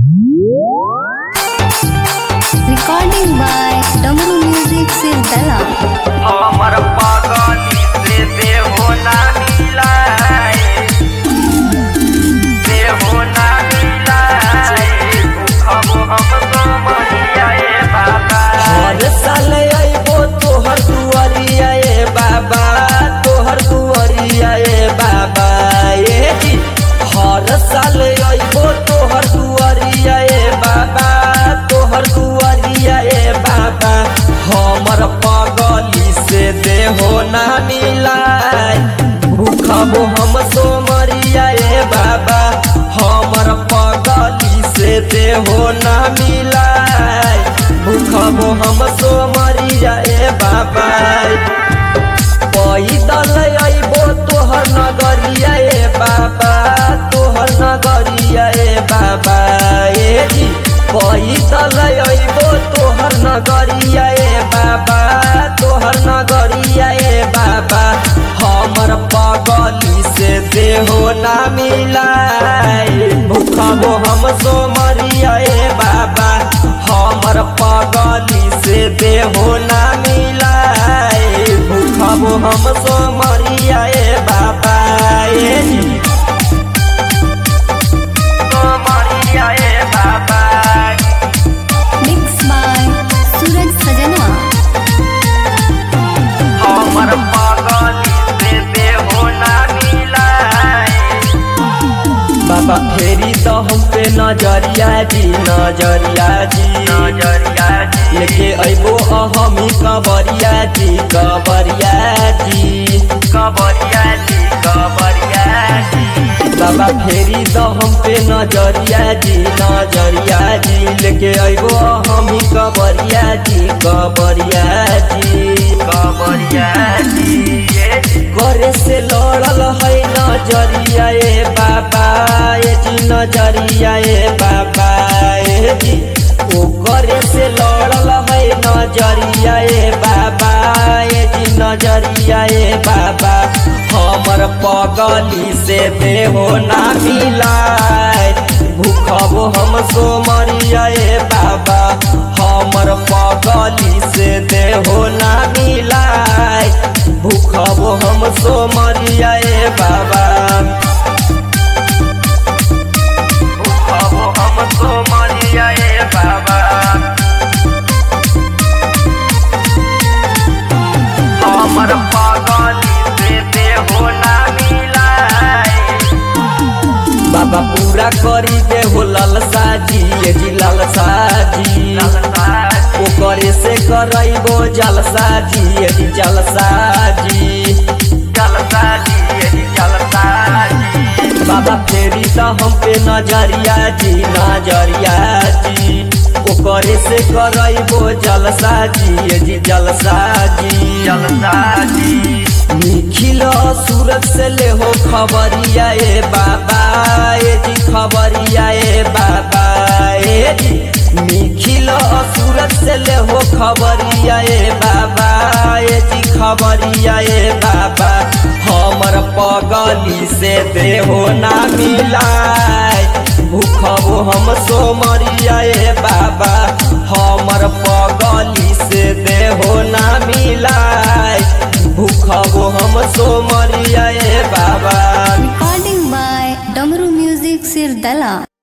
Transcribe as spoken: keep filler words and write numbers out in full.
Recording by Damru Music Sirdala. हमर पागली से देहो ना मिलाए, देहो ना मिलाए, भूखबो हम सोमरिया ए बाबा। हर साल आइबो तोहर दुआरिया ए बाबा, तोहर दुआरिया ए बाबा ए जी। हर साल आइबो तोहर दुआरिया ए बाबा, तोहर दुआरिया ए बाबा। हमर पागली से देहो ना मिलाए, भूखबो हम सोमरिया ए बाबा। हमर पागली से देहो ना मिलाए, भूखबो हम सोमरिया ए बाबा। पैदल आइबो तोहर नगरिया ए बाबा, तोहर नगरिया ए बाबा ए जी। पैदल आइबो तोहर नगरिया ए बाबा, तोहर नगरिया ए बाबा। हमर पागली से देहो ना मिलाए, भूखबो हम सोमरिया ए बाबा। हमर पागली से देहो ना मिलाए, भूखबो हम सोमरिया ए बाबा ए जी। सोमरिया ए बाबा। Mixed by Suraj Sajana. हमर पागली से देहो ना मिलाए, बाबा फेरी तो हम पे नजरिया जी, नजरिया जी, नजरिया जी। लेके अइबो हमी कबरिया जी, कबरिया जी, कबरिया जी, कबरिया जी। बाबा फेरी तो हम पे नजरिया जी, नजरिया जी, लेके अइबो हमी कबरिया जी, कबरिया जी, कबरिया जी। करे से लड़ल है नजरिया ए बाबा ए जी, नजरिया ए बाबा ए जी। ओ करे से लड़ल है नजरिया ए बाबा ए जी, नजरिया ए बाबा। हमर पगली से देहो ना मिलाए, भूखबो हम सोमरिया ए बाबा। हमर पगली से देहो ना मिलाए, भूखबो हम सोमरिया ए बाबा। भूखबो हम सोमरिया ए बाबा। हमर पागली से देहो ना मिलाए, बाबा पूरा करी देहो लालसा जी ए जी, लालसा जी। ओ करे से करइबो जलसा जी ए जी, जलसा जी, जलसा जी, जलसा जी। बाबा फेरी तो हम पे नजरिया जी, नजरिया जी। ओ करे से करइबो जलसा जी ए जी, जलसा जी, जलसा जी। निखिल सूरत से ले हो खबरिया ए बाबा ए जी, खबरिया ए बाबा ए जी। निखिल सूरत से ले हो खबरिया ए बाबा ए जी, खबरिया ए बाबा। हमर पगली से देहो ना मिलाए, भूखबो हम सोमरिया ए बाबा। हमर पगली से देहो ना मिलाए, भूखबो हम सोमरिया ए बाबा। Recording by Damru Music Sirdala.